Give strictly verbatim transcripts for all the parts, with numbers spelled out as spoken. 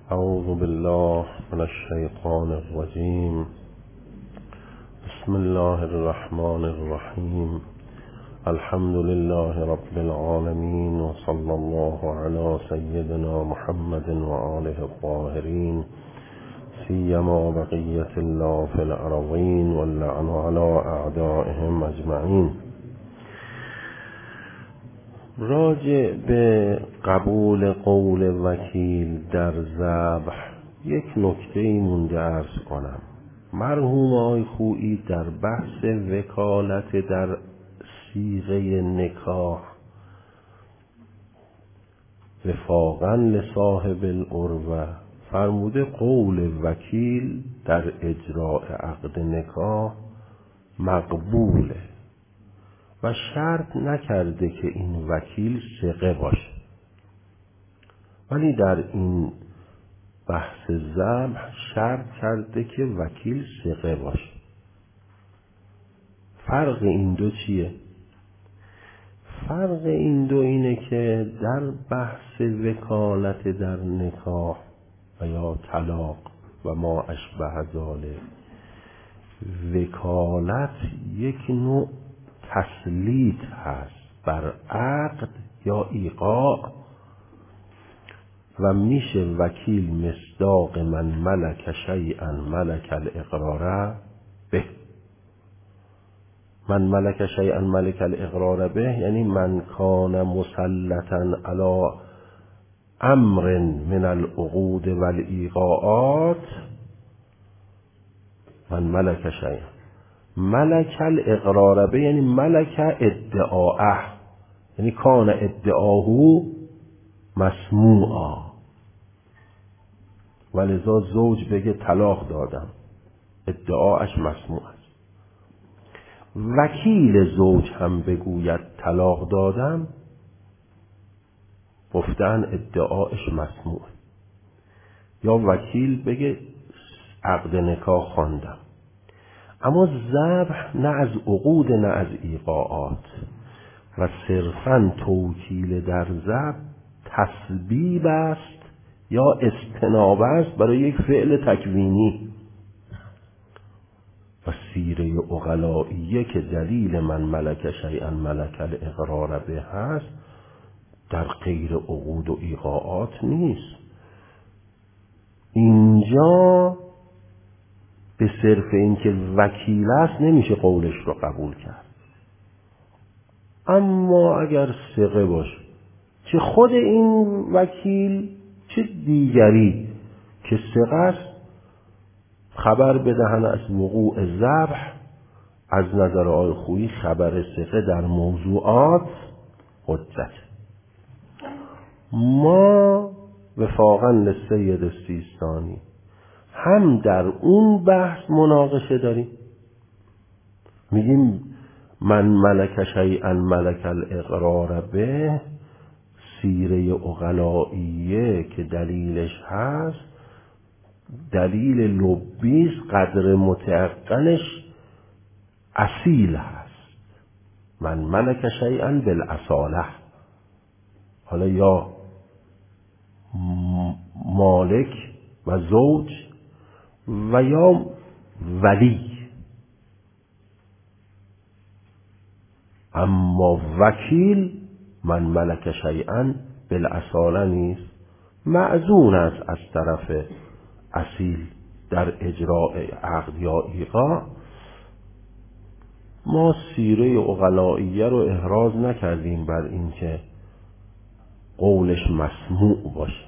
اعوذ بالله من الشیطان الرجیم. بسم الله الرحمن الرحیم. الحمد لله رب العالمین و صلی الله علی سیدنا محمد و آله الطاهرین، سیما بقیة الله فی الارضین واللعن علی اعدائهم اجمعین. راجع به قبول قول وکیل در ذبح یک نکته مونده عرض کنم. مرحوم آقای خویی در بحث وکالت در صیغه نکاح وفاقا لصاحب العروة فرموده قول وکیل در اجراء عقد نکاح مقبوله و شرط نکرده که این وکیل ثقه باشه، ولی در این بحث ذبح شرط کرده که وکیل ثقه باشه. فرق این دو چیه؟ فرق این دو اینه که در بحث وکالت در نکاح و یا طلاق و ما اشبه ذالک، وکالت یک نوع تسلیط هست بر عقد یا ایقاع و میشه وکیل مصداق من ملک شیئا ملک الاقرار به. من ملک شیئا ملک الاقرار به یعنی من کان مسلطا علی امر من العقود والایقاعات من ملک شیئا ملک الاقرار به یعنی ملک ادعاءه، یعنی کان ادعاهو مسموعا. ولذا زوج بگه طلاق دادم، ادعاش مسموع است. وکیل زوج هم بگوید طلاق دادم، گفتن ادعاش مسموع. یا وکیل بگه عقد نکاح خواندم. اما ذبح نه از عقود نه از ایقاعات و صرفاً توکیل در ذبح تسبیب است یا استنابه است برای یک فعل تکوینی. و سیره عقلائیه که دلیل من ملک شیئا ملک الاقرار به هست در غیر عقود و ایقاعات نیست. اینجا به صرف این که وکیل است نمیشه قولش رو قبول کرد. اما اگر ثقه باشه، چه خود این وکیل چه دیگری که ثقه است، خبر بدهن از وقوع ذبح، از نظر آقای خویی خبر ثقه در موضوعات حجت. ما وفاقا للسید السیستانی هم در اون بحث مناقشه داریم، میگیم من ملک شیئا ملک الاقرار به سیره عقلائیه که دلیلش هست دلیل لبیز قدر متعقلش اصیل هست. من ملک شیئا بالاصاله، حالا یا مالک و زوج و یا ولی. اما وکیل من ملک شیئا بالاصاله نیست، معزون است از طرف اصیل در اجراء عقد یا ایقاع. ما سیره عقلائیه رو احراز نکردیم بر این که قولش مسموع باشه.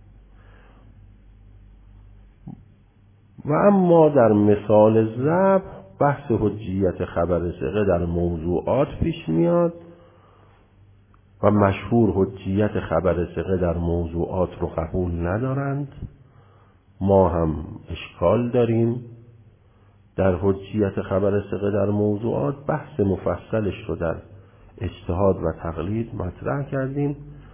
و اما در مثال ذبح بحث حجیت خبر ثقه در موضوعات پیش میاد و مشهور حجیت خبر ثقه در موضوعات رو قبول ندارند. ما هم اشکال داریم در حجیت خبر ثقه در موضوعات. بحث مفصلش رو در اجتهاد و تقلید مطرح کردیم.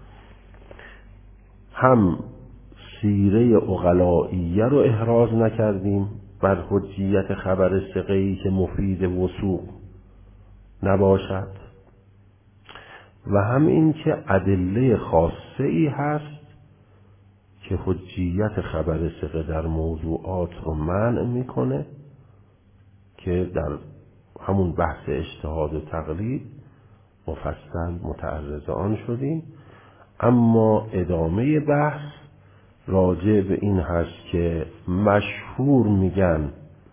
هم سیره عقلائیه رو احراز نکردیم بر حجیت خبر ثقه‌ای که مفید وثوق نباشد و هم این که ادله خاصه ای هست که حجیت خبر ثقه در موضوعات رو منع میکنه که در همون بحث اجتهاد و تقلید مفصل متعرض آن شدیم. اما ادامه بحث راجع به این هست که مشهور میگن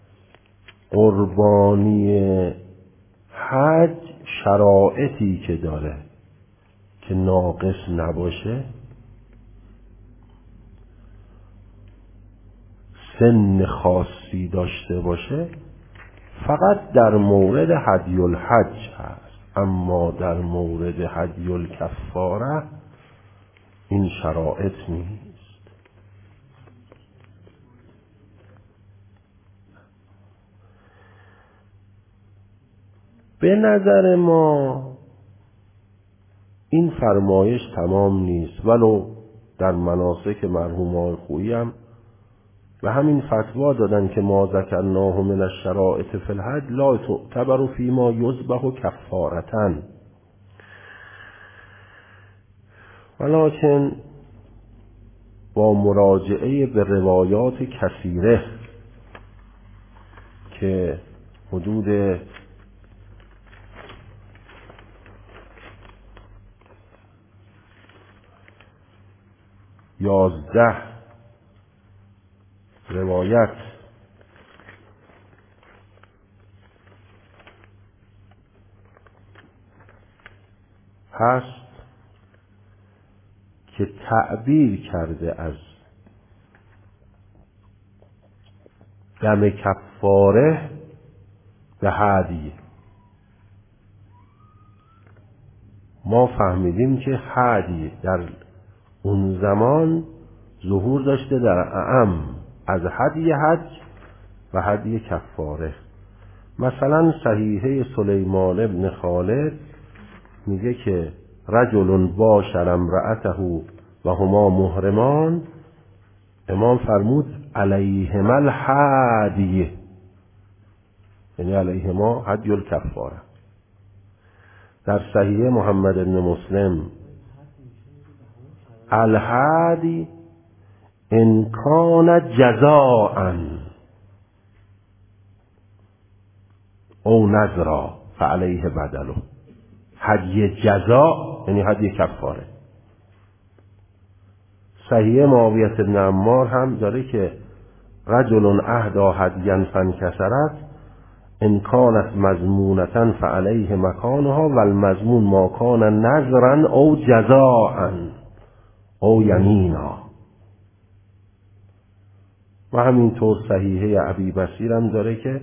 قربانی حج شرایطی که داره که ناقص نباشه، سن خاصی داشته باشه، فقط در مورد هدی الحج هست. اما در مورد هدی الکفاره این شرایط نیست. به نظر ما این فرمایش تمام نیست، ولو در مناسک مرحوم آقای خویی هم و همین فتوا دادن که ما ذکرناه من الشرائط فی الحج لا تعتبر فیما یذبح کفارة، ولکن با مراجعه به روایات کثیره که حدود یازده روایت هست که تعبیر کرده از دم کفاره به هدی. ما فهمیدیم که هدی در اون زمان ظهور داشته در اعم از هدی حج و هدی کفاره. مثلا صحیحه سلیمان ابن خالد میگه که رجل باشر امرأته و هما محرمان، امام فرمود علیهما الهدی، یعنی علیهما هدی الکفاره. در صحیح محمد بن مسلم الهدی ان کان جزاء او نذرا فعلیه بدله، هدی جزاء یعنی هدی کفاره. صحیح معاویه بن عمار هم داره که رجل اهدی هدیا فانکسرت ان کانت مضمونة فعلیه مکانها و المضمون ما کان نذرا او جزاء او یمینا. و همینطور صحیحه ابی بصیر هم داره که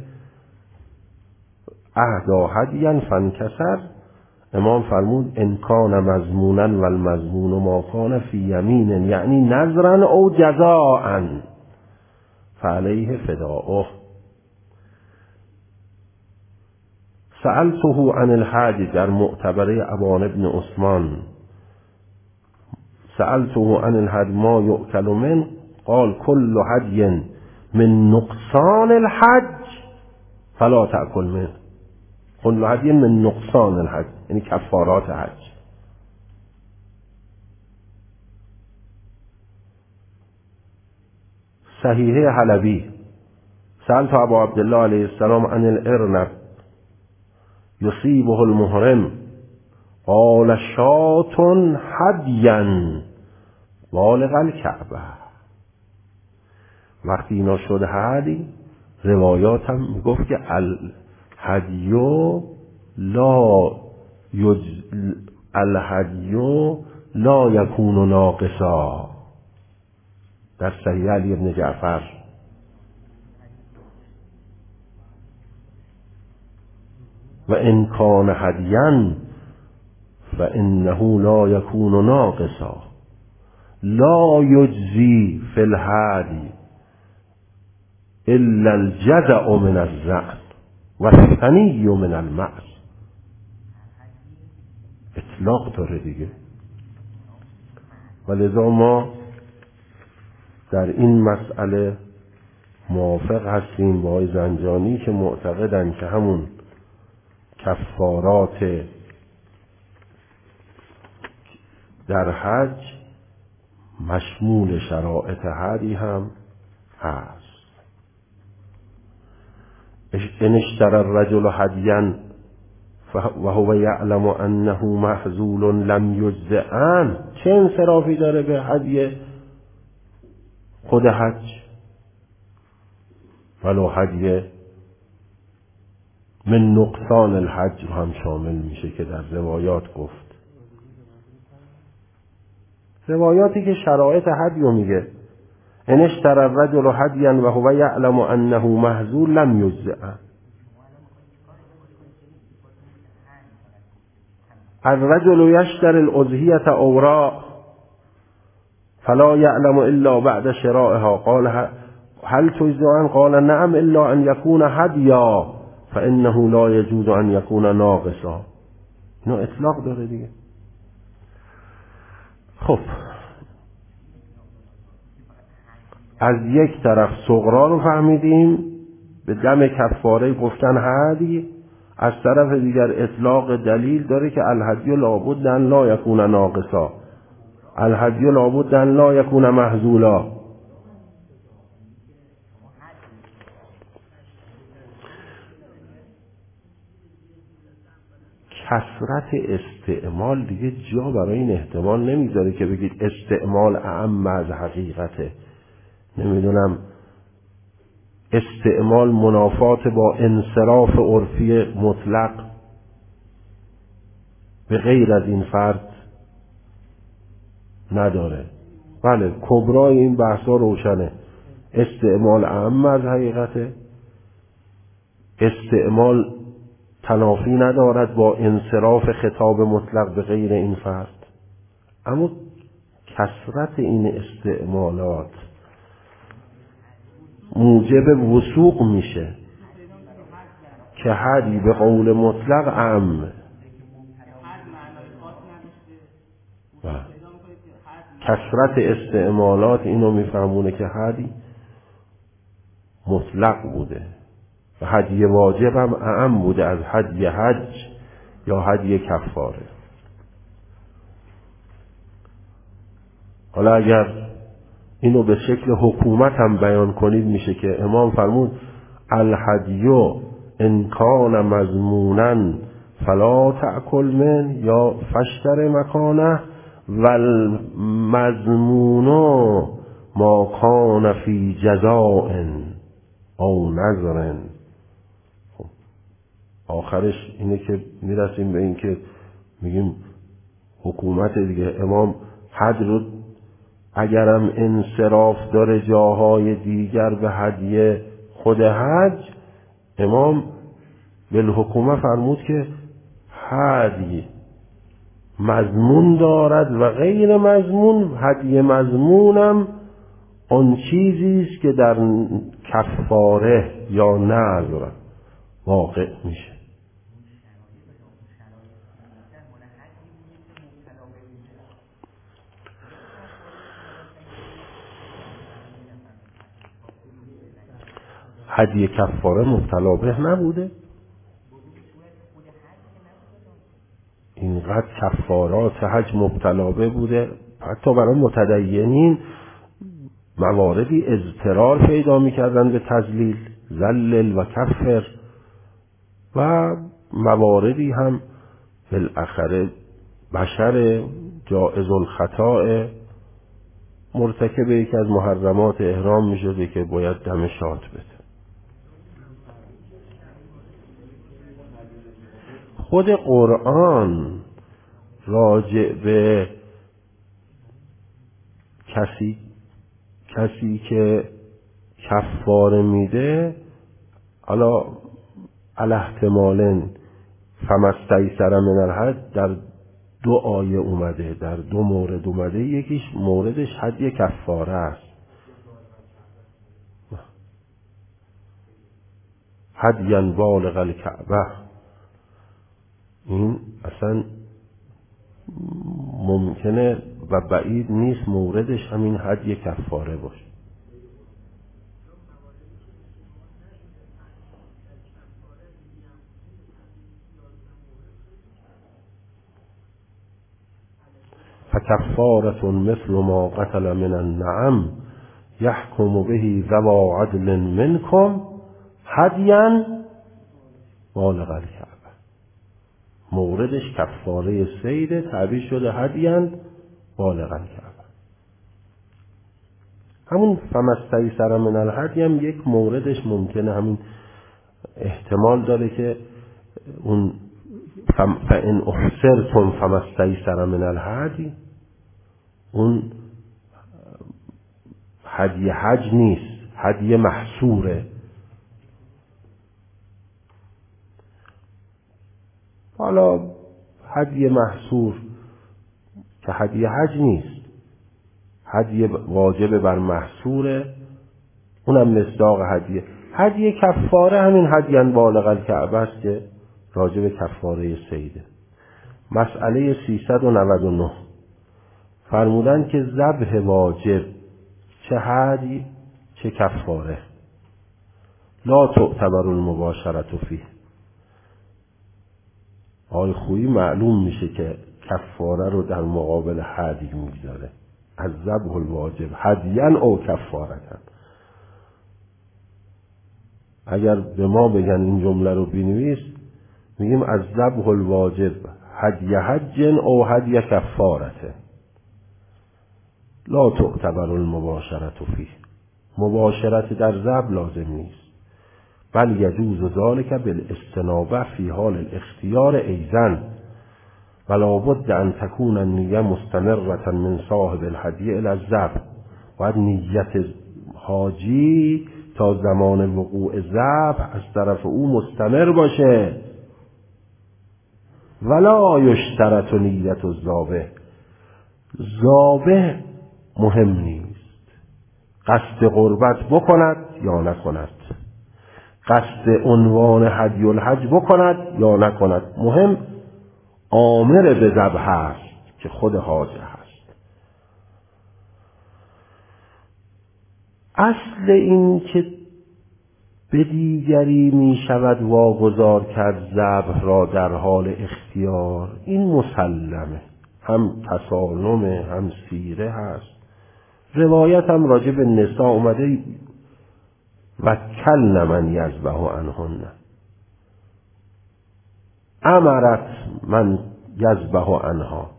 اهدا هدیا فانکسر، امام فرمود ان کان مضمونا و المضمون ما کان فی یمین یعنی نذرا او جزاء فعلیه فداؤه. سألته عن الهدی در معتبره ابان ابن عثمان، سألته عن الهدی ما یؤکل من قال كل هدی من نقصان الحج فلا تأکل منه. كل هدی من نقصان الحج یعنی کفارات حج. صحیحه حلبی سألت ابا عبدالله علیه السلام عن الارنب یصیبه المحرم قال شاة هدیا بالغ الکعبه. وقتی اینا شد هدی، روایات هم میگفت که الهدیو لا یج... الهدیو لا یکون ناقصا، در صحیح علی ابن جعفر. و ان کان هدیا فانه لا یکون ناقصا لا یجزی فی الهدی الا الجزع من الزعن و الثنی من المعز. اطلاق داره دیگه. ولذا ما در این مسئله موافق هستیم با آقای زنجانی که معتقدن که همون کفارات در حج مشمول شرائط هدی هم هست. ان اشترى الرجل هدیا و هو یعلم انه محذول لم یجزئ عنه، چه انصرافی داره به هدی خود حج؟ ولو هدی من نقصان الحج رو هم شامل میشه که در روایات گفت، روایاتی که شرایط هدی رو میگه. ان اشترى الرجل هدیا و هو یعلم انه محذول لم یجزئ عنه. الرجل یشتری الاضحیة اوراق فلا یعلم الا بعد شرائها قال هل تجزئ عنه قال نعم الا ان یکون هدیا فانه لا یجوز ان یکون ناقصا. اینو اطلاق داره دیگه. خب از یک طرف صغرا رو فهمیدیم، به دم کفاره گفتن هدی، از طرف دیگر اطلاق دلیل داره که الهدی لابد ان لا یکون ناقصا، الهدی لابد ان لا یکون محذولا. کثرت استعمال دیگه جا برای این احتمال نمیذاره که بگید استعمال اعم از حقیقته. نمیدونم استعمال منافات با انصراف عرفی مطلق به غیر از این فرد نداره. بله کبرای این بحثا روشنه. استعمال اعم از حقیقته، استعمال تنافی ندارد با انصراف خطاب مطلق به غیر این فرد، اما کثرت این استعمالات موجب وثوق میشه که هدی به قول مطلق اعم. کثرت استعمالات اینو میفهمونه که هدی مطلق بوده و هدی واجب هم اعم بوده از هدی حج یا هدی کفاره. حالا اگر اینو به شکل حکومت هم بیان کنید میشه که امام فرمود الهدیو ان کان مضمونا فلا تأکل من یا فشتر مکانه والمضمون ما کان فی جزاء او نظر. خب آخرش اینه که میرسیم به این که میگیم حکومت دیگه. امام حد رو اگرم انصراف داره جاهای دیگر به هدیه خود حج، امام بالحکومه فرمود که هدیه مضمون دارد و غیر مضمون. هدیه مضمونم اون چیزی است که در کفاره یا نذر واقع میشه. هدیه کفاره مبتلا به نبوده، اینقدر کفارات حج مبتلا به بوده، حتی برای متدینین مواردی اضطرار پیدا میکردن به تذلیل، ذلل و کفر، و مواردی هم بالاخره بشر جائز الخطا مرتکب یکی از محرمات احرام میشده که باید دم شات بده. خود قرآن راجع به کسی کسی که کفاره میده، حالا الاحتمالن فمستیسر من الهدی در دو آیه اومده، در دو مورد اومده. یکیش موردش هدی کفاره است، هدیا بالغ الکعبه. این اصلا ممکنه و بعید نیست موردش همین هدی کفاره باشه. فکفارة مثل ما قتل من النعم یحکم به ذو عدل منکم هدیا بالغ الکعبه. موردش کفاره صید، تعبیر شده هدیا بالغ الکعبه. همون فمستیسر من الهدی هم یک موردش ممکنه همین احتمال داره که اون فإن احصرتم فمستیسر من الهدی اون هدی حج نیست، هدی محصوره. حالا هدی محصور که هدی حج نیست، هدی واجب بر محصوره، اونم مصداق هدیه. هدی کفاره همین هدیان بالغ الکعبه است که راجب کفاره صیده. مسئله سیصد و نود و نه فرمودن که ذبح واجب چه هدی چه کفاره لا تعتبر المباشرة فیه. آی خویی معلوم میشه که کفاره رو در مقابل هدی میگذاره. از ذبح الواجب هدیان او کفارتن. اگر به ما بگن این جمله رو بنویس میگیم از ذبح الواجب هدی حج او هدی کفارته لا تعتبر المباشرة فیه. مباشرت در ذبح لازم نیست، بل یجوز ذلك بالاستنابه فی حال الاختیار ایضا ولا بد ان تكون النیه مستمرة من صاحب الهدی الی الذبح. باید نیت حاجی تا زمان وقوع ذبح از طرف او مستمر باشه. ولا یشترط نیت الذابح. ذابح مهم نیست قصد قربت بکند یا نکند، قصد عنوان هدی الحج بکند یا نکند، مهم آمر به ذبح است که خود حاج هست. اصل این که به دیگری می شود واگذار کرد ذبح را در حال اختیار، این مسلمه، هم تسالمه هم سیره هست. روایت هم راجع به نساء اومده وکلن من یذبح عنهن، امرت من یذبح عنها.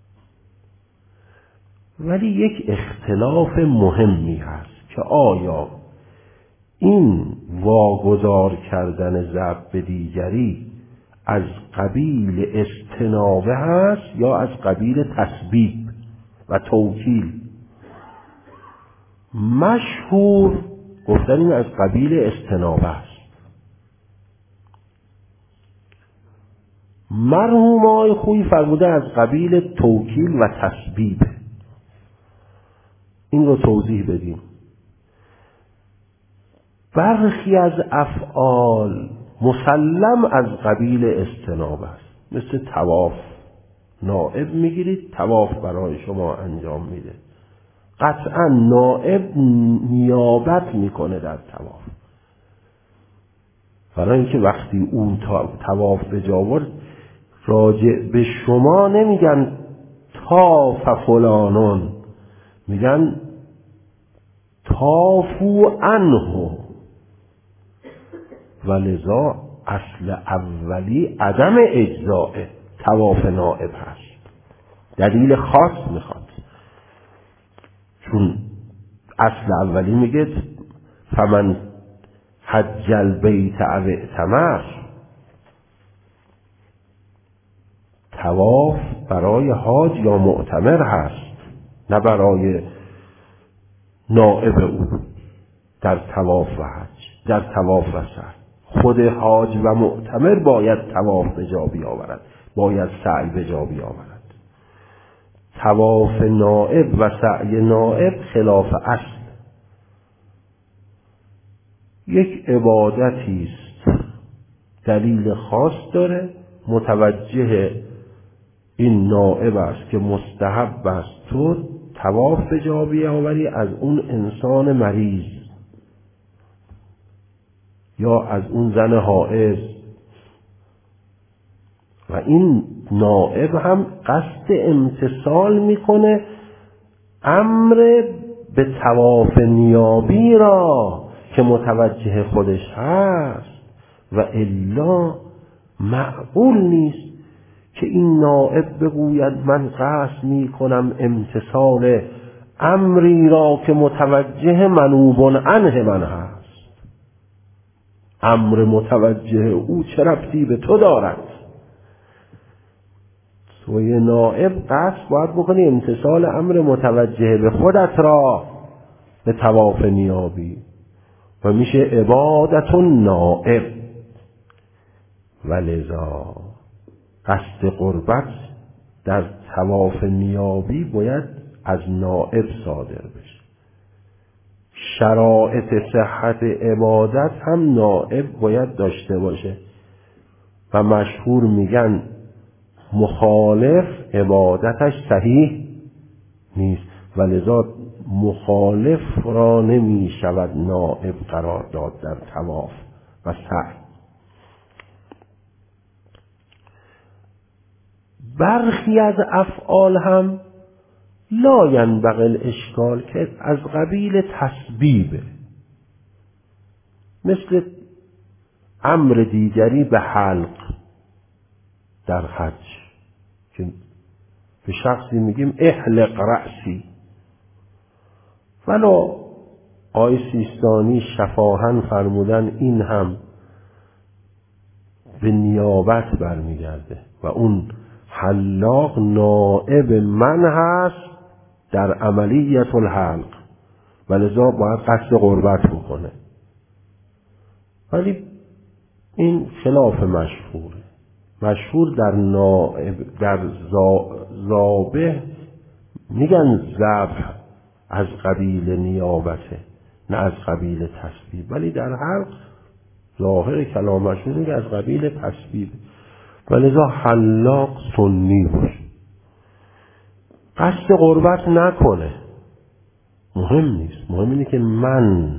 ولی یک اختلاف مهمی هست که آیا این واگذار کردن ذبح به دیگری از قبیل استنابه هست یا از قبیل تسبیب و توکیل. مشهور گفتن این از قبیل استنابه است. مرحوم آقای خویی فرموده از قبیل توکیل و تسبیب. این رو توضیح بدیم. برخی از افعال مسلم از قبیل استنابه است، مثل طواف. نائب میگیرید طواف برای شما انجام میده، قطعا نائب نیابت میکنه در طواف، برای اینکه وقتی اون طواف به جا آورد راجع به شما نمیگن طاف فلانون، میگن طافو عنه. ولذا اصل اولی عدم اجزاء طواف نائب هست، دلیل خاص میخواد. چون اصل اولی میگه فمن حج البیت او اعتمر، طواف برای حاج یا معتمر هست، نه برای نائب او در طواف و حج. در طواف و سعی خود حاج و معتمر باید طواف به جا بیاورد، باید سعی به جا بیاورد. طواف نائب و سعی نائب خلاف اصل. یک عبادتی است، دلیل خاص داره، متوجه این نائب است که مستحب است تو طواف به جا بیاوری از اون انسان مریض یا از اون زن حائض. و این نائب هم قصد امتثال میکنه امر به طواف نیابی را که متوجه خودش هست، و الا معقول نیست که این نائب بگوید من قصد میکنم امتثال امری را که متوجه منوب عنه من هست. امر متوجه او چه ربطی به تو دارد؟ توی نائب قصد باید بکنی امتثال امر متوجه به خودت را به طواف نیابی و میشه عبادت نائب. ولذا قصد قربت در طواف نیابی باید از نائب صادر بشه. شرایط صحت عبادت هم نائب باید داشته باشه و مشهور میگن مخالف عبادتش صحیح نیست، ولذا مخالف را نمی شود نائب قرار داد در طواف و سعی. برخی از افعال هم لا ینبغی الاشکال که از قبیل تسبیبه، مثل امر دیگری به حلق در حج که به شخصی میگیم احلق رأسی، ولو آقای سیستانی شفاهن فرمودن این هم به نیابت برمیگرده و اون حلاق نائب من هست در عملیت الحلق، ولذا باید قصد قربت بکنه. ولی این خلاف مشهوره. مشهور در نائب در ذابح میگن ذبح از قبیل نیابته نه از قبیل تسبیب، ولی در حلق ظاهر کلام مشهور میگه از قبیل تسبیب، ولذا حلاق سنی باشه، قصد قربت نکنه. مهم نیست، مهم اینه که من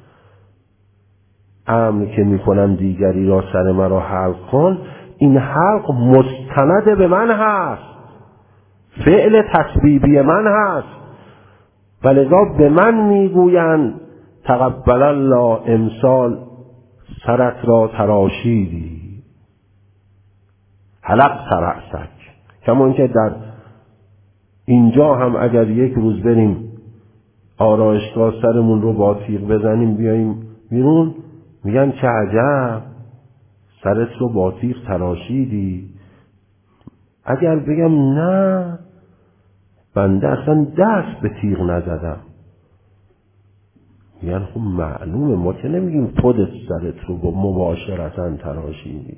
امر که میکنم دیگری را سر مرا حلق کن، این حلق مستند به من هست، فعل تسبیبی من هست، ولذا به من میگویند تقبل الله امسال سرت را تراشیدی، حلق رأسک. کما اینکه در اینجا هم اگر یک روز بریم آرایشگاه سرمون رو با تیغ بزنیم بیاییم بیرون، میگن چه عجب سرت رو با تیغ تراشیدی. اگر بگم نه بنده اصلا دست به تیغ نزدم، میگن خب معلومه، ما که نمیگیم خودت سرت رو با مباشرتاً تراشیدی.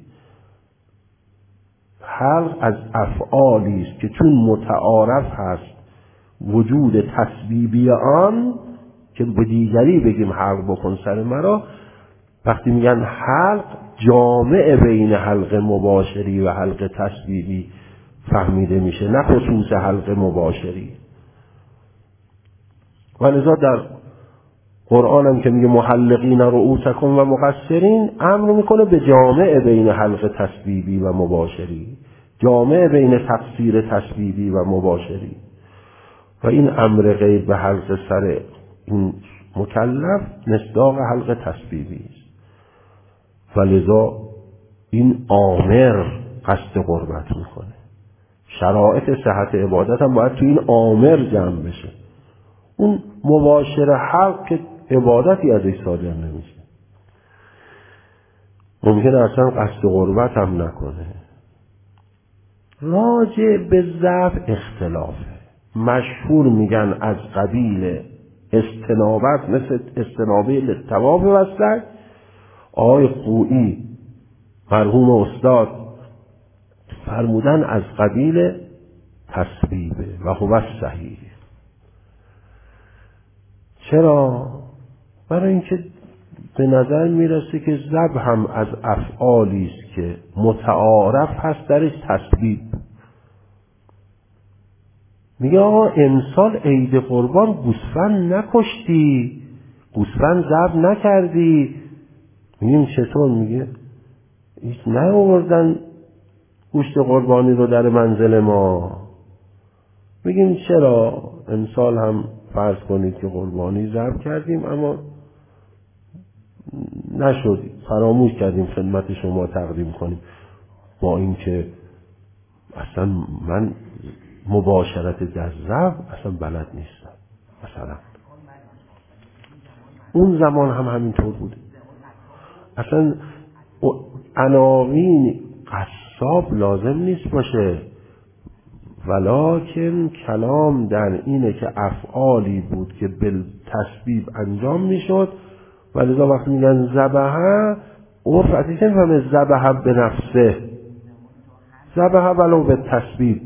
حلق از افعالی است که چون متعارف هست وجود تسبیبی آن که به دیگری بگیم حلق بکن سر مرا، وقتی میگن حلق جامع بین حلق مباشری و حلق تسبیبی فهمیده میشه، نه خصوص حلق مباشری. ولذا در قرآن هم که میگه محلقین رؤوسکم و مقصرین، امر میکنه به جامع بین حلق تسبیبی و مباشری، جامع بین تقصیر تسبیبی و مباشری. و این امر غیر به حلق سر این مکلف مصداق حلق تسبیبی است. ولذا این آمر قصد قربت میکنه. شرایط صحت عبادت هم باید تو این آمر جمع بشه. اون مباشر حلق که عبادتی ازش صادر نمیشه، ممکنه اصلا قصد قربت هم نکنه. راجع به ذبح اختلافه. مشهور میگن از قبیل استنابت، مثل استنابه للطواف وسط. آقای خویی مرحوم استاد فرمودن از قبیل تسبیبه و هو صحیح. چرا؟ برای اینکه به نظر میرسه که ذبح هم از افعالی است که متعارف هست درش تسبیب. میگه آقا امسال عید قربان گوسفند نکشتی، گوسفند ذبح نکردی. میگیم چطور؟ میگه هیچ نیاوردن گوشت قربانی رو در منزل ما. میگیم چرا امسال هم فرض کنید که قربانی ذبح کردیم اما نشد، فراموش کردیم خدمت شما تقدیم کنیم. با این که اصلا من مباشرت در ذبح اصلا بلد نیستم. مثلا اون زمان هم همینطور بوده. اصلا عناوین قصاب لازم نیست باشه، ولکن کلام در اینه که افعالی بود که بالتسبیب انجام میشد و لذا وقتی میگن ذبحه، عرف ازش نمیفهمه ذبحه به نفسه، ذبحه ولو به تسبیب.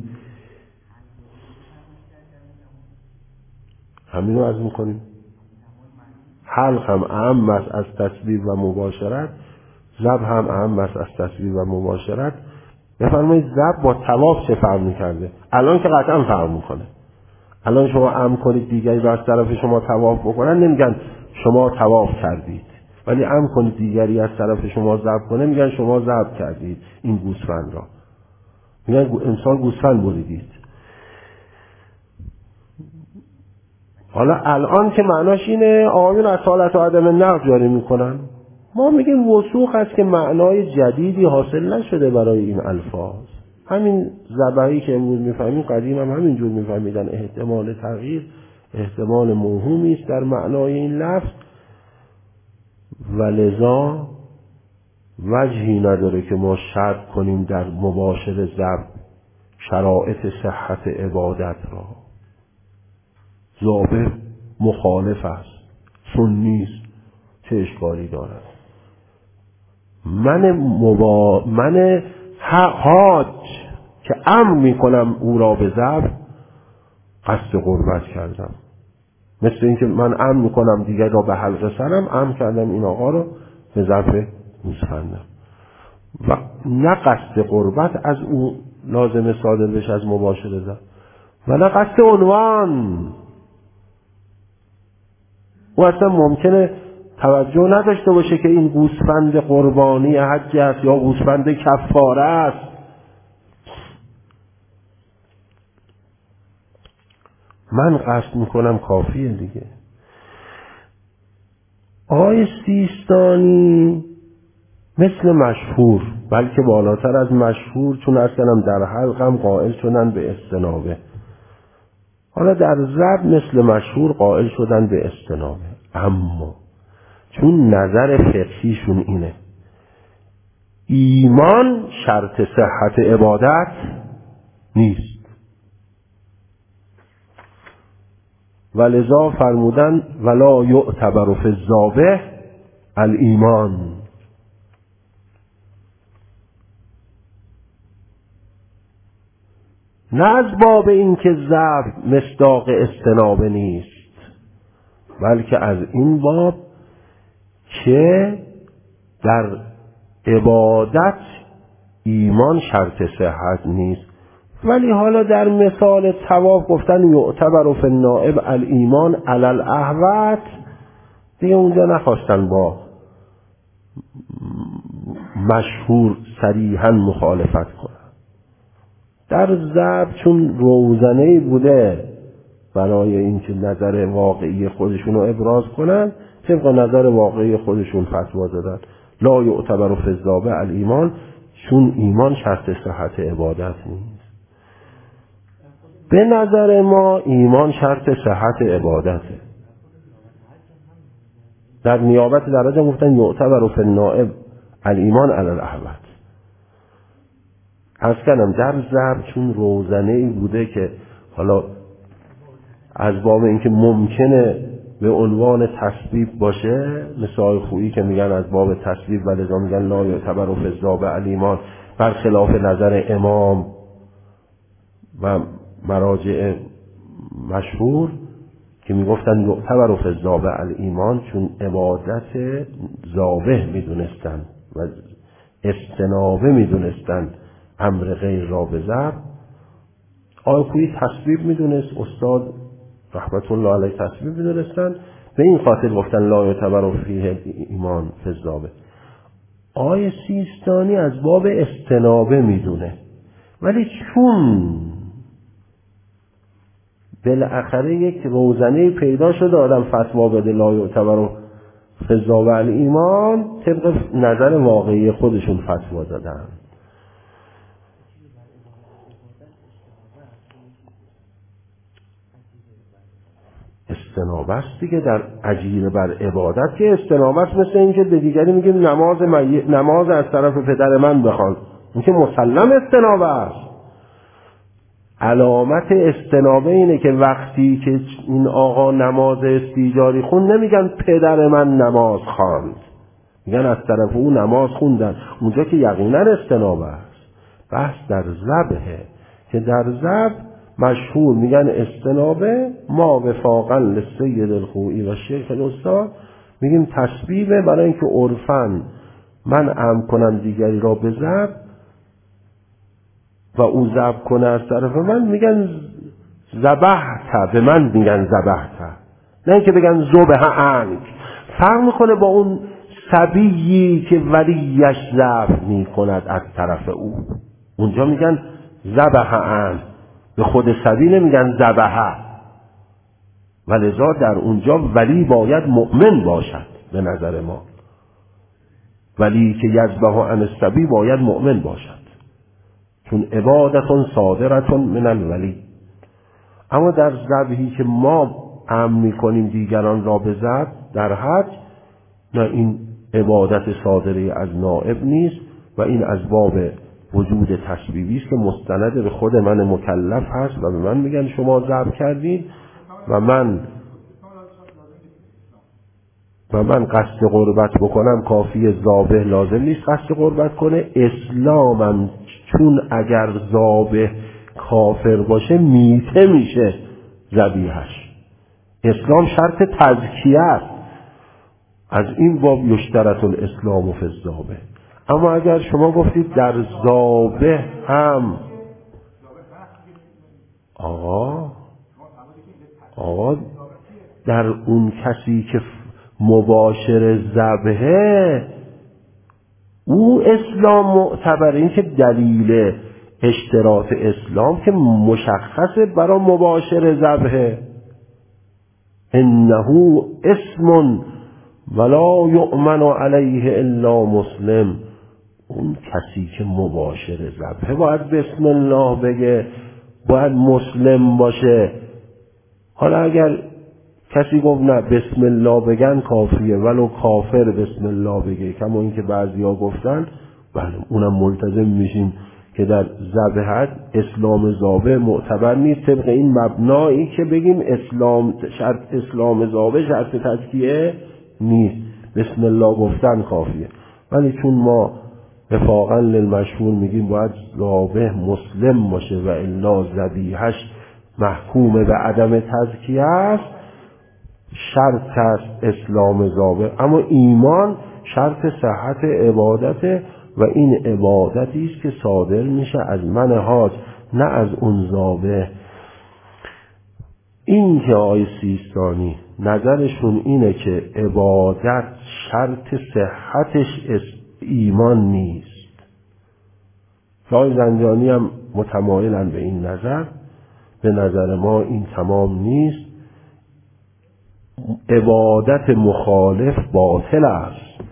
همین رو از میکنیم. حلق هم اهم است از تسبیب و مباشرت، ذبح هم اهم است از تسبیب و مباشرت. بفرمایید ذبح با طواف چه فرق می‌کرده؟ الان که قطعا فرق می‌کنه. الان شما امر کنید دیگری رو از طرف شما طواف بکنن، نمیگن شما طواف کردید، ولی امر کنید دیگری از طرف شما ذبح کنه، میگن شما ذبح کردید این گوسفند را. میگن انسان گوسفند بریدید. حالا الان که معناش اینه آقایون اصالت و عدم نقض جاری میکنن، ما میگیم وثوق است که معنای جدیدی حاصل نشده برای این الفاظ. همین ذبحی که امروز میفهمیم قدیم هم همینجور میفهمیدن. احتمال تغییر احتمال موهومی است در معنای این لفظ و لذا وجهی نداره که ما شرط کنیم در مباشر ذبح شرایط صحت عبادت را. ذابح مخالف است، سنی است، چه اشکالی دارد؟ من مبا... من حاج که امر میکنم او را به ذبح، قصد قربت کردم. مثل اینکه من امر میکنم دیگر را به حلق سرم، امر کردم این آقا را به ذبح گوسفندم و نه قصد قربت از او لازم صادر بشه از مباشر ذبح و نه قصد عنوان. او اصلا ممکنه توجه نداشته باشه که این گوسفند قربانی حج است یا گوسفند کفاره است. من قصد میکنم کافیه دیگه. آقای سیستانی مثل مشهور، بلکه بالاتر از مشهور، چون اصلا در حلقم قائل شدن به استنابه. حالا در ذبح مثل مشهور قائل شدن به استنابه، اما چون نظر فقهیشون اینه ایمان شرط صحت عبادت نیست، ولذا فرمودن ولا یعتبر فی الذابح الایمان. نه از باب این که ذبح مصداق استنابه نیست، بلکه از این باب که در عبادت ایمان شرط صحت نیست. ولی حالا در مثال طواف گفتن یعتبر فی النائب الایمان علی الاحوط، دیگه اونجا نخواستن با مشهور صریحا مخالفت کنن. در ذبح چون روزنه‌ای بوده برای اینکه نظر واقعی خودشون رو ابراز کنن، طبق نظر واقعی خودشون فتوا دادن لا یعتبر فی الذابح الایمان، چون ایمان شرط صحت عبادت نیست. به نظر ما ایمان شرط صحت عبادته. در نیابت درجه گفتن یعتبر فی النائب الایمان علی الاحوط. عرض کردم در ذبح چون روزنه‌ای بوده که حالا از باب اینکه ممکنه به عنوان تسبیب باشه، مثال خویی که میگن از باب تسبیب و لذا میگن لا یعتبر فی الذابح الایمان، برخلاف نظر امام و مراجع مشهور که میگفتن یعتبر فی الذابح الایمان، چون عبادت ذابح میدونستن و استنابه میدونستن امر غیر را به ذبح. آقای خویی تسبیب میدونست، استاد رحمت الله علیه تسبیب میدونستن، به این خاطر گفتن لا یعتبر فیه ایمان فی الذابح. آقای سیستانی از باب استنابه میدونه ولی چون بالاخره یک روزنه پیدا شده آدم فتوا بده لا یعتبر فی الذاب الایمان، طبق نظر واقعی خودشون فتوا دادن. استنابه است دیگه در اجیر بر عبادت، که استنابه است مثل این که به دیگری میگیم نماز می... نماز از طرف پدر من بخوان، این که مسلم استنابه است. علامت استنابه اینه که وقتی که این آقا نماز استیجاری خون نمیگن پدر من نماز خواند، میگن از طرف او نماز خوندن، اونجا که یقینا استنابه است. بحث در ذبحه که در ذبح مشهور میگن استنابه ما وفاقا للسید الخوئی و شیخ الاستاد، میگیم تسبیبه برای اینکه عرفاً من ام کنم دیگری را به ذبح و او ذبح کنه از طرف من، میگن ذبحت، به من میگن ذبحت، نه اینکه بگن ذبح عنک. فرق میکنه با اون صبیی که ولیش ذبح میکند از طرف او، اونجا میگن ذبح عنک، به خود صبی نمیگن ذبحه. ولذا در اونجا ولی باید مؤمن باشد به نظر ما، ولی که یذبح عن الصبی باید مؤمن باشد، چون عبادتون صادرتون من الولی. اما در ذبحی که ما امر میکنیم دیگران را به ذبح در حج، نه، این عبادت صادره از نائب نیست و این از باب وجود تسبیبی است که مستند به خود من مکلف هست و به من میگن شما ذبح کردید و من و من قصد قربت بکنم کافی، ذابح لازم نیست قصد قربت کنه. اسلامم چون اگر ذابح کافر باشه میته میشه ذبیحش. اسلام شرط تزکیه است، از این باب یشترط الاسلام فی الذابح. اما اگر شما گفتید در ذابح هم آقا آقا در اون کسی که مباشر ذبحه او اسلام معتبر، این که دلیل اشتراط اسلام که مشخصه برای مباشر ذبحه، انه اسم ولا یؤمن علیه الا مسلم. اون کسی که مباشر ذبحه باید بسم الله بگه، باید مسلم باشه. حالا اگر کسی گفت نه بسم الله بگن کافیه ولو کافر بسم الله بگه، کما اینکه بعضیا گفتن بله اونم ملتزم میشیم که در ذبحت اسلام ذابح معتبر نیست، طبق این مبنایی که بگیم اسلام شرط اسلام ذابح شرط تزکیه نیست، بسم الله گفتن کافیه. ولی چون ما وفاقا للمشهور میگیم باید ذابح مسلم باشه و الا ذبیحش محکوم به عدم تزکیه است، شرط است اسلام ذابح. اما ایمان شرط صحت عبادت و این عبادتی است که صادر میشه از من حاج، نه از اون ذابح. این که آقای سیستانی نظرشون اینه که عبادت شرط صحتش ایمان نیست، آقای زنجانی هم متمایلن به این نظر. به نظر ما این تمام نیست. عبادت مخالف باطل است،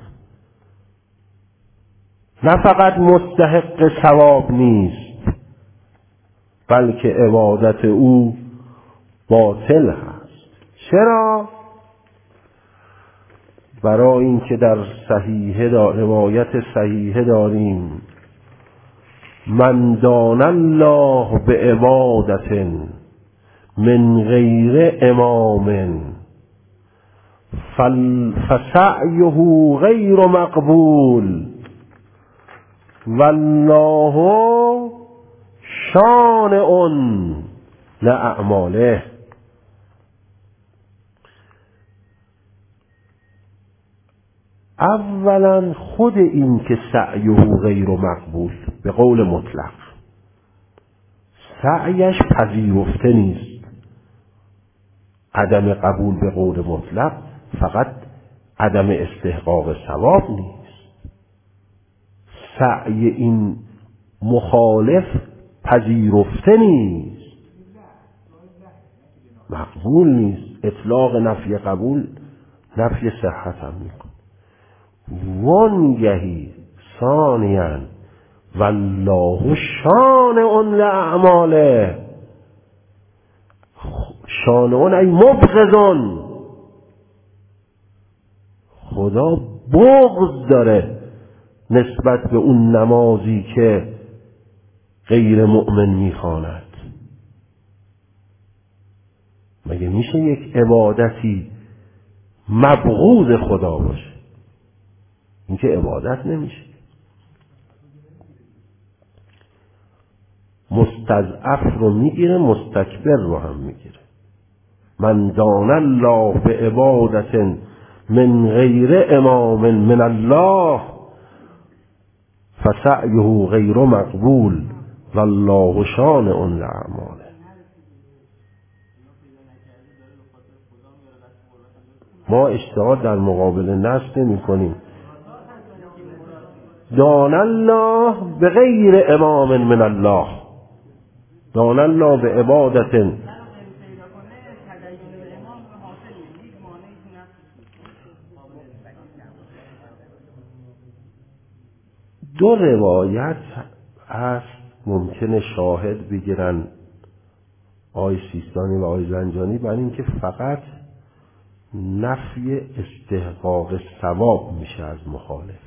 نه فقط مستحق ثواب نیست بلکه عبادت او باطل هست. چرا؟ برای اینکه در صحیحه دا روایت صحیحه داریم من دان الله به عبادت من غیر امام فسعیه غیر مقبول والله شانع لاعماله. اولا خود این که سعیه غیر مقبول به قول مطلق، سعیش پذیرفته نیست، عدم قبول به قول مطلق فقط عدم استحقاق ثواب نیست، سعی این مخالف پذیرفته نیست، مقبول نیست. اطلاق نفی قبول نفی صحت هم میکن. وانگهی ثانیاً والله شانع لأعماله، شانعون ای مبغضون، خدا بغض داره نسبت به اون نمازی که غیر مؤمن میخواند. مگه میشه یک عبادتی مبغوض خدا باشه؟ این که عبادت نمیشه. مستضعف رو میگیره، مستکبر رو هم میگیره. من دان الله به عبادت من غیر امام من الله فسعیه غیر مقبول والله شانع لأعماله. ما اجتهاد در مقابل نفس نمی کنیم. دان الله به غیر امام من الله، دان الله به عبادت. دو روایت هست ممکنه شاهد بگیرن آقای سیستانی و آقای زنجانی، برای اینکه فقط نفی استحقاق ثواب میشه از مخالف.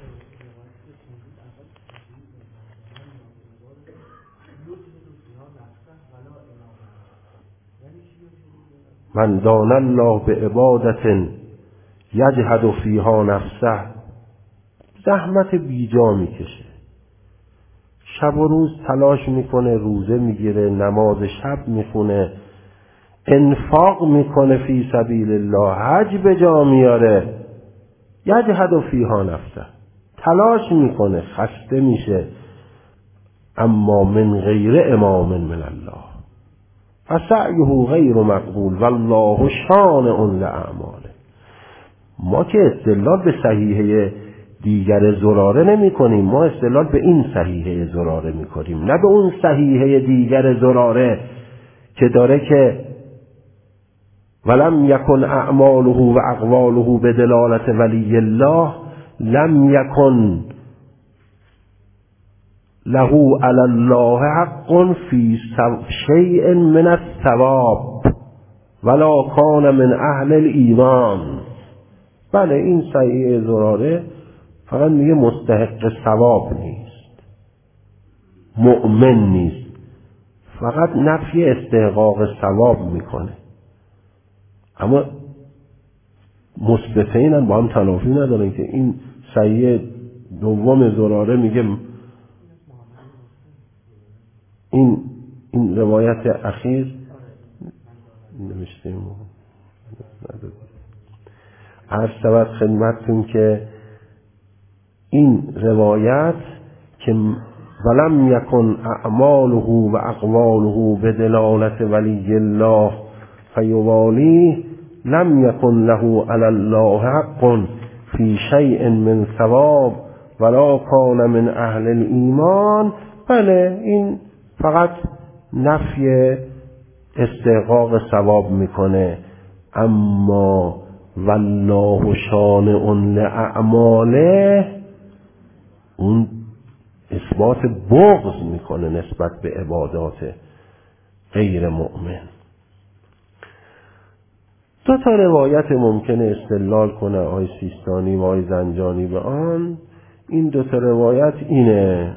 من دان الله به عبادت یجهد فیها نفسه، زحمت بیجا میکشه، شب و روز تلاش میکنه، روزه میگیره، نماز شب میخونه، انفاق میکنه فی سبیل الله، حج به جا میاره، یجهد فیها نفسه، تلاش میکنه، خسته میشه، اما من غیر امام من الله فسعیه غیر مقبول والله شانع لأعماله. ما که استدلال به صحیحه دیگر زراره نمی کنیم، ما استدلال به این صحیحه زراره می کنیم، نه به اون صحیحه دیگر زراره که داره که ولم یکن اعماله و اقواله به دلالت ولی الله لم یکن له علی الله حق فی شیء من الثواب ولا کان من اهل الایمان. بله این صحیح زراره فقط میگه مستحق ثواب نیست، مؤمن نیست، فقط نفی استحقاق ثواب میکنه. اما مثبتین هم با هم تنافی ندارن که این صحیح دوم زراره میگه این این روایت اخیر نمیشتیم عرض شود خدمتتون که این روایت که ولم یکن اعماله و اقواله به دلالت ولی الله فیوالی لم یکن له علی الله حق فی شیء من ثواب ولا کان من اهل الایمان. بله این فقط نفی استحقاق ثواب میکنه، اما والله شانع لأعماله اون اثبات بغض میکنه نسبت به عبادات غیر مؤمن. دو تا روایت ممکنه استدلال کنه آقای سیستانی و آقای زنجانی به آن. این دو تا روایت اینه: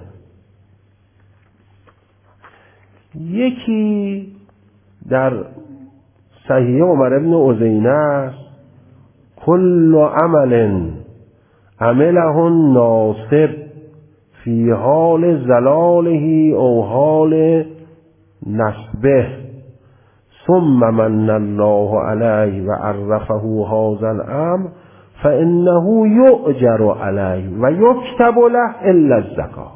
یکی در صحیح عمر بن عزینه است: کل عمل عمله الناصب فی حال زلاله او حال نصبه ثم من الله علیه و عرفه هذا الامر فانه یؤجر علیه و یکتب له الا الزکاة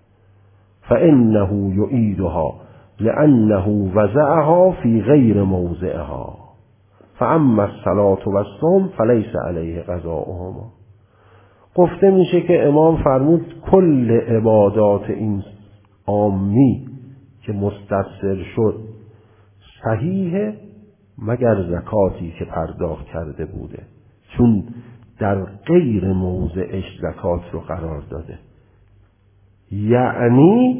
فانه یعیدها لانه وضعها فی غیر موضعها فاما الصلاة و الصوم فلیس علیه قضاؤهما. گفته میشه که امام فرمود کل عبادات این عامی که مستثر شد صحیحه مگر زکاتی که پرداخت کرده بوده، چون در غیر موضعش زکات رو قرار داده. یعنی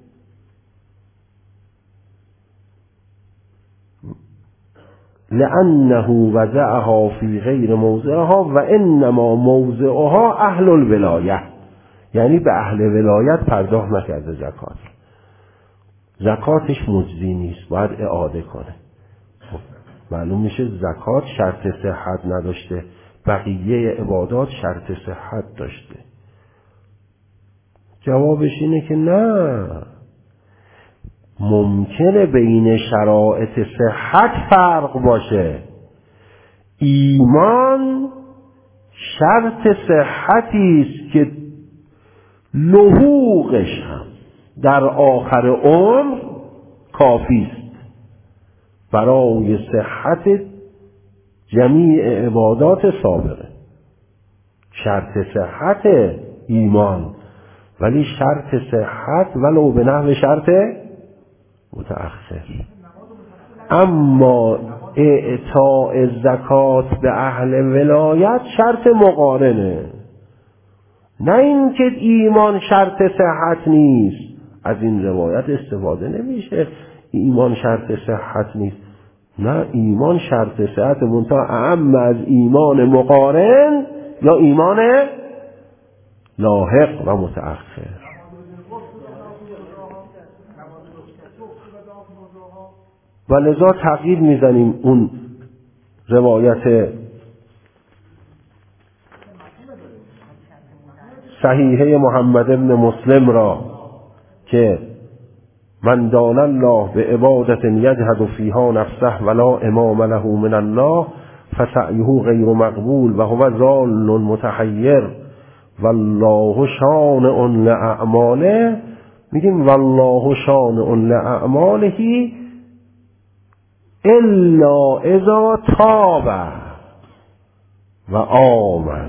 لأنه وضعها فی غیر موضعها و انما موضعها اهل الولایه، یعنی به اهل ولایت پرداخت نکرده زکات، زکاتش مجزی نیست، باید اعاده کنه. خب معلوم میشه زکات شرط صحت نداشته، بقیه عبادات شرط صحت داشته. جوابش اینه که نه، ممکنه بین شرایط صحت فرق باشه. ایمان شرط صحتی است که لحوقش هم در آخر عمر کافی است برای صحت جمیع عبادات سابقه. شرط صحت ایمان، ولی شرط صحت ولو به نحو شرط متأخر. اما اعطاء زکات به اهل ولایت شرط مقارنه، نه اینکه ایمان شرط صحت نیست. از این روایت استفاده نمیشه ایمان شرط صحت نیست، نه، ایمان شرط صحت، منتها اعم از ایمان مقارن یا ایمان لاحق و متأخر. و لذا تغییر میزنیم اون روایت صحیحه محمد ابن مسلم را که من دان الله به عبادت یجهد فیها نفسه ولا امام له من الله فسعیه غیر مقبول و هو ضال متحیر والله شانع لاعماله. میگیم والله شانع لاعماله الا اذا تاب و آمن.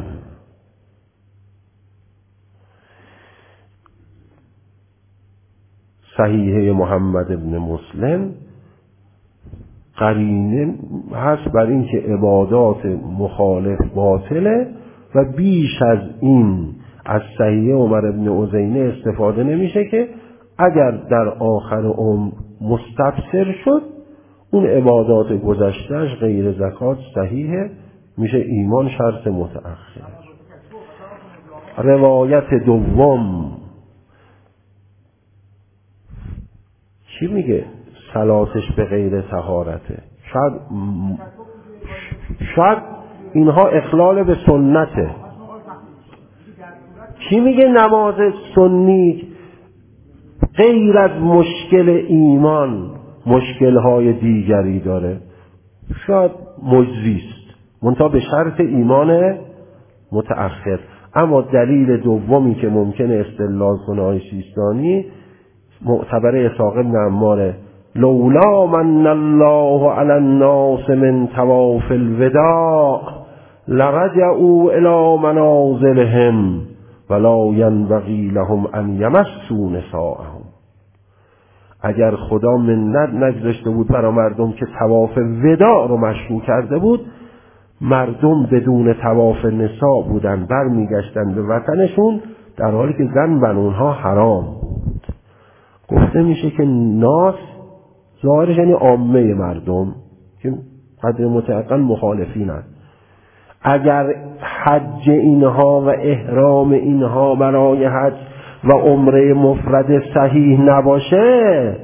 صحیحه محمد ابن مسلم قرینه هست بر این که عبادات مخالف باطله و بیش از این از صحیحه عمر ابن عزینه استفاده نمیشه که اگر در آخر عمر مستبصر شد اون عبادات گذشتهش غیر زکات صحیحه، میشه ایمان شرط متأخر. روایت دوم چی میگه؟ صلاتش به غیر طهارته. شاید شاید اینها اخلال به سنته. چی میگه نماز سنی غیر از مشکل ایمان مشکلهای دیگری داره؟ شاید مجزیست، منتها به شرط ایمان متأخر. اما دلیل دومی که ممکنه استدلال کنه آقای سیستانی معتبر اسحاق بن عماره، لولا من الله علی الناس من طواف الوداع لرجعوا الی منازلهم ولا ینبغی لهم ان یمسوا نساءهم. اگر خدا منت نگذاشته بود برای مردم که طواف وداع رو مشروع کرده بود، مردم بدون طواف نساء بودن، برمیگشتن به وطنشون در حالی که زن بر اونها حرام بود. گفته میشه که ناس ظاهرش یعنی عامه مردم که قدر متعقل مخالفینن. اگر حج اینها و احرام اینها برای حج و عمره مفرد صحیح نباشه،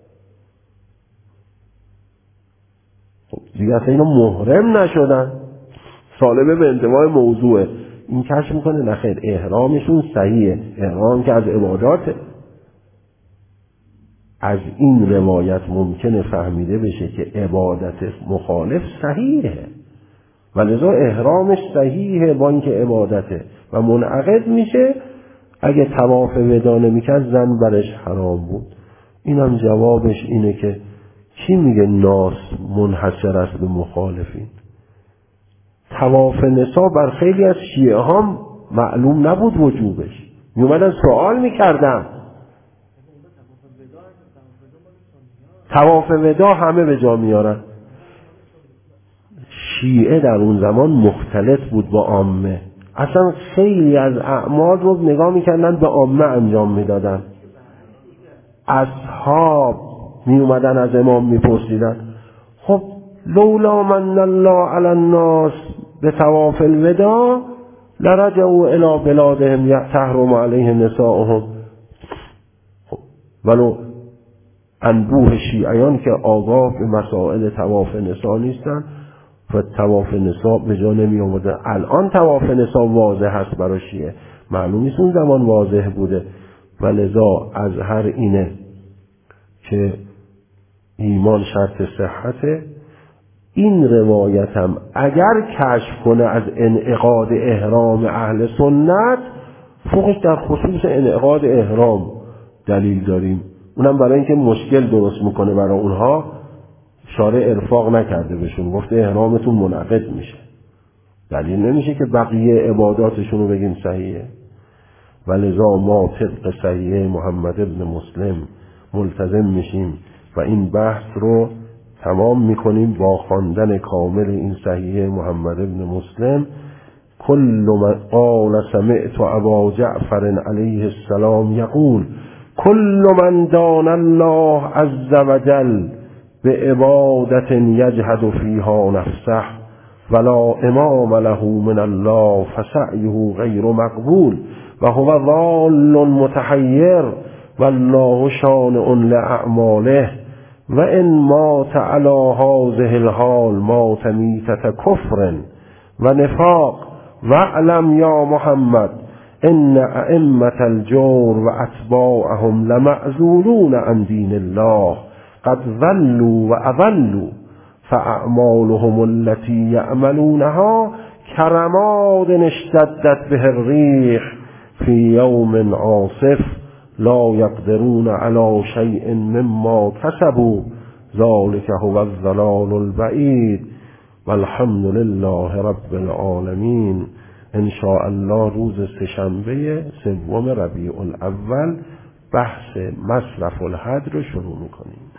خب دیگه اصلا اینا محرم نشدن. سالبه به انتماع موضوعه. این کشف میکنه نخیر، احرامشون صحیحه، احرام که از عباداته. از این روایت ممکنه فهمیده بشه که عبادت مخالف صحیحه و لذا احرامش صحیحه با اینکه عبادته و منعقد میشه. اگه طواف وداع نمیکرد زن برش حرام بود. اینم جوابش اینه که کی میگه ناس منحصر است به مخالفین؟ طواف نساء بر خیلی از شیعه ها معلوم نبود وجوبش، میومدن سوال میکردن. طواف ودا همه به جا میارن. شیعه در اون زمان مختلط بود با عامه، اصلا خیلی از اعمال رو نگاه میکردن به عامه انجام میدادن. اصحاب می اومدن از امام میپرسیدن خب لولا من الله علی الناس به طواف الوداع لرجعوا الی بلادهم تحرم علیه نسائهم. خب ولو انبوه شیعیان که آگاه به مسائل طواف نساء نیستن و طواف نساء به جا نمی آورده. الان طواف نساء واضح هست برای شیعه، معلوم نیست اون زمان واضح بوده. و لذا از هر اینه که ایمان شرط صحته. این روایت هم اگر کشف کنه از انعقاد احرام اهل سنت، فوقش در خصوص انعقاد احرام دلیل داریم، اونم برای اینکه مشکل درست میکنه برای اونها، شارع ارفاق نکرده بهشون، گفته احرامتون منعقد میشه. دلیل نمیشه که بقیه عباداتشون رو بگیم صحیحه. ولذا ما طبق صحیح محمد ابن مسلم ملتزم میشیم و این بحث رو تمام میکنیم با خواندن کامل این صحیح محمد ابن مسلم. کل من قال سمعت ابا جعفر علیه السلام یقول کل من دان الله عز وجل به عبادت یجهد فیها نفسه ولا امام له من الله فسعیه غیر مقبول و هو ضال متحیر والله شانع لاعماله و ان مات علی هذه الحال مات میتة کفر و نفاق واعلم یا محمد ان ائمة الجور و اتباعهم لمعزولون عن دین الله قد ضلوا و اضلوا فاعمالهم التي يعملونها كرماد اشتدت به الريح في يوم عاصف لا يقدرون على شيء مما كسبوا ذلك هو الضلال البعید والحمد لله رب العالمین. ان شاء الله روز سه‌شنبه سوم ربیع الاول بحث مصرف الحد رو شروع میکنیم.